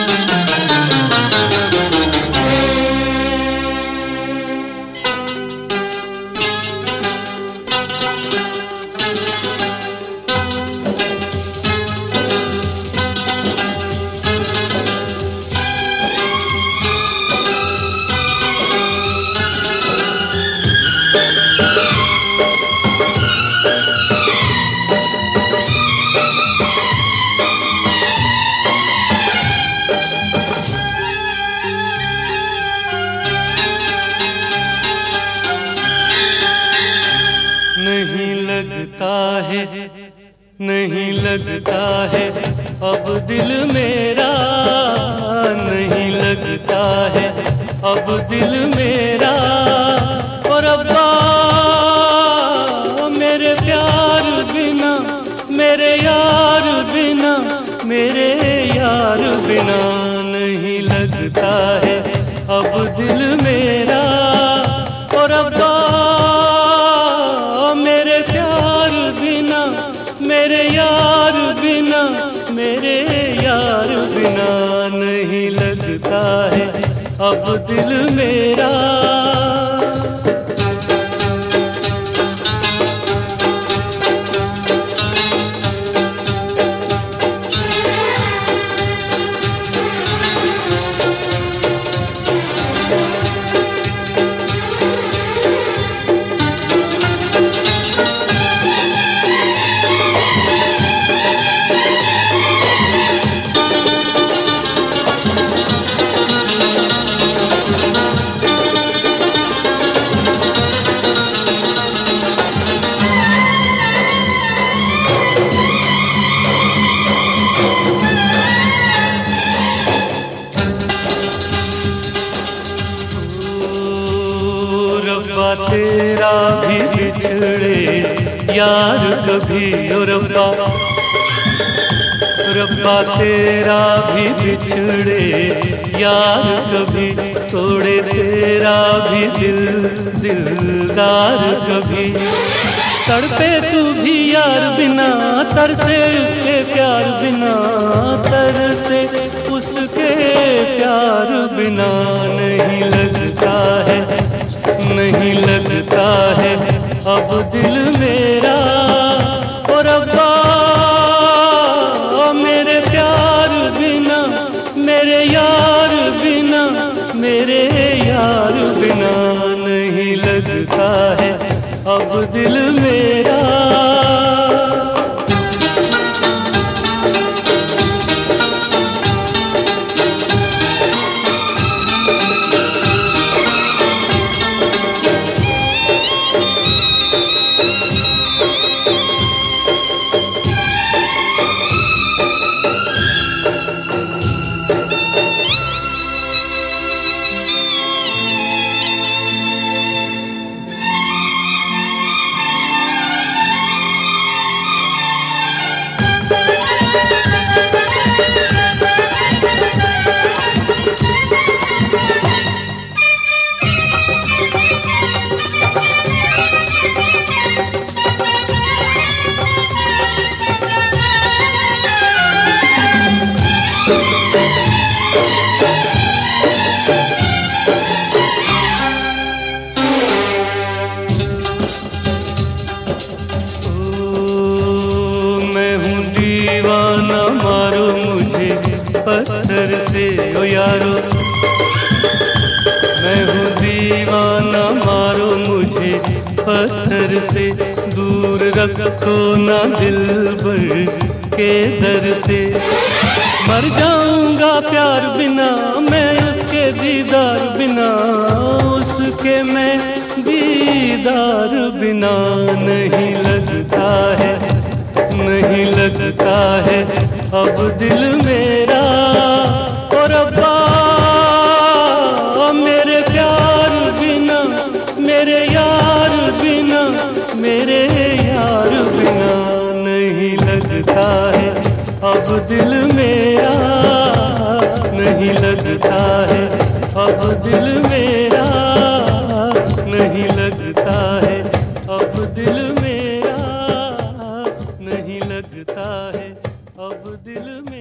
नहीं लगता है अब दिल मेरा, नहीं लगता है अब दिल मेरा। और अब्बा मेरे प्यार बिना, मेरे यार बिना, मेरे यार बिना नहीं लगता है अब दिल मेरा। और अब्बा मेरे प्यार बिना, मेरे यार बिना, मेरे यार बिना नहीं लगता है अब दिल मेरा। तेरा भी बिछड़े यार कभी, और रब्बा तेरा भी बिछड़े यार कभी, तोड़े तेरा भी दिलदार कभी। तड़पे तू भी यार बिना, तरसे उसके प्यार बिना, तरसे उसके प्यार बिना नहीं लगता है, नहीं लगता है अब दिल मेरा। और अब्बा मेरे प्यार बिना, मेरे यार बिना, मेरे यार बिना नहीं लगता है अब दिल मेरा। मारो मुझे पत्थर से ओ यारो, मैं हूँ दीवाना मारो मुझे पत्थर से। दूर रखो ना दिलबर के दर से। मर जाऊंगा प्यार बिना मैं उसके दीदार बिना, उसके मैं दीदार बिना नहीं लगता है, नहीं लगता है अब दिल मेरा। और अब्बा मेरे प्यार बिना, मेरे यार बिना, मेरे यार बिना नहीं लगता है अब दिल मेरा, नहीं लगता है अब दिल मेरा, नहीं लगता है अब दिल मेरा, नहीं लगता है अब दिल में।